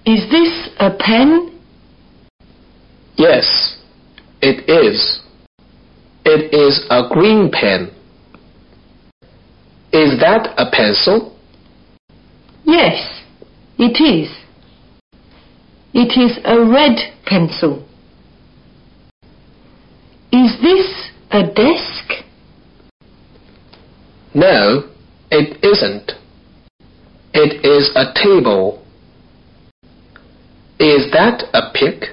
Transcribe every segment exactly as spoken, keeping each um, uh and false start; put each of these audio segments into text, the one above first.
Is this a pen? Yes, it is. It is a green pen. Is that a pencil? Yes, it is. It is a red pencil. Is this a desk? No, it isn't. It is a table. Is that a pick?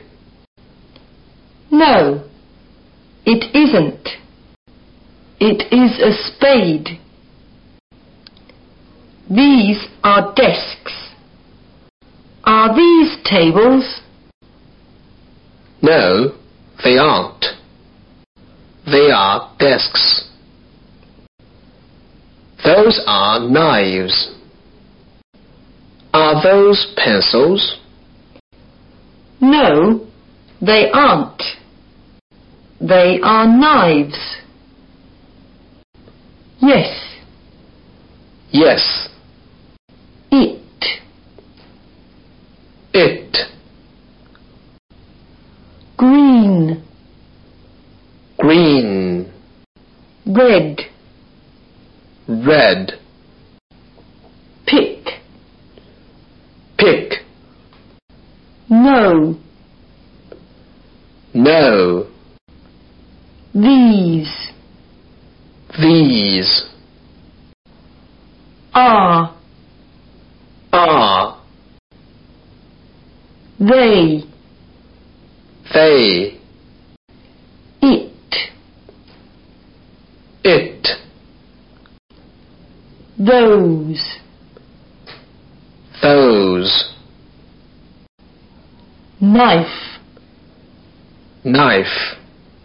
No, it isn't. It is a spade. These are desks. Are these tables? No, they aren't. They are desks. Those are knives. Are those pencils? No, they aren't. They are knives. Yes. Yes. It. It. Green. Green. Red. Red. Pick. Pick. No. No. These. These. Are. Are. They. They. It. It. Those. Those. Knife. Knife.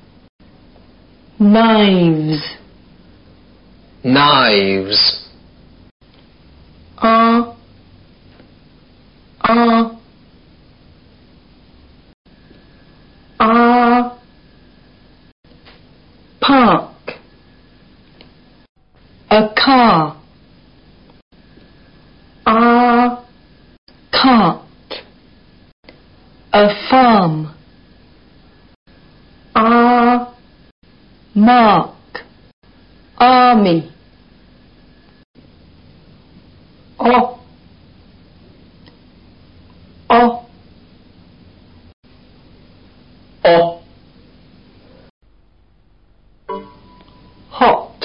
Knives. Knives. Are. Are. Are. Park. A car. Are. Cart. A farm. Are. Mark. Army. O. O. O. Hot.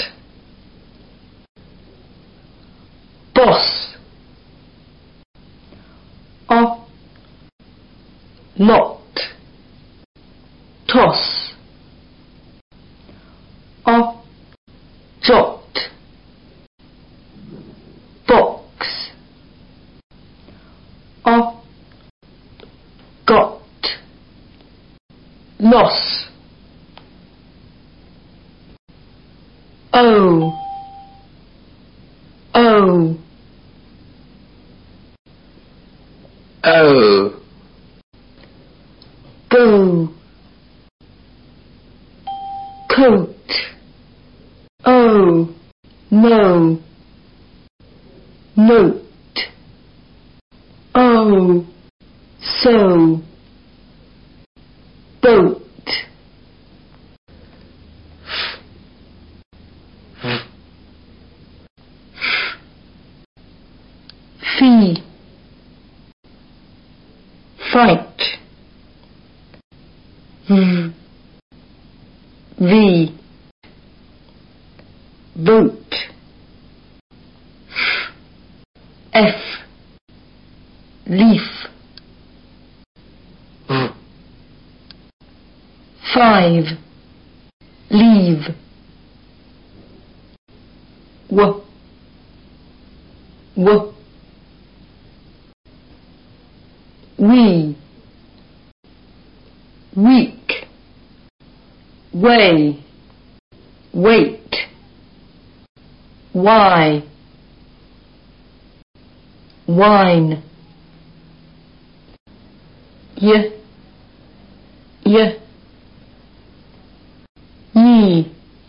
Boss. O. Lot. Toss. O. Jot. Box. O. Got. Loss. O. O. O. Go. Coat. Oh. No. Note. Oh. So. Boat. Fee. Fight. V. V. Vote. F. Leaf. Five. Leave. W. W. We. Week. Way. Wait. Why. Wine. Y. Y. Ye.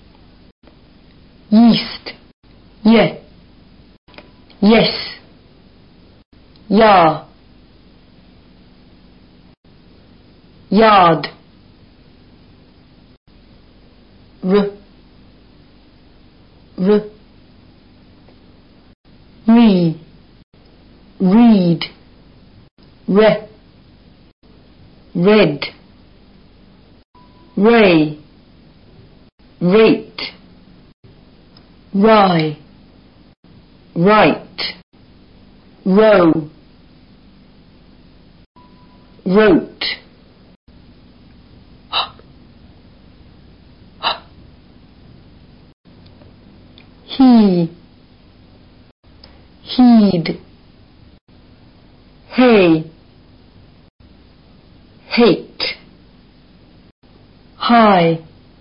Yeast. Ye. Yes. Ya. yard, r, r, re, read, re, red, ray, rate, rye, right, row, wrote, he, heed, hay, hate, high,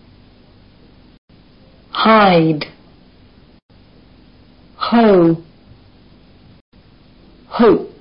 hide, hoe, hope.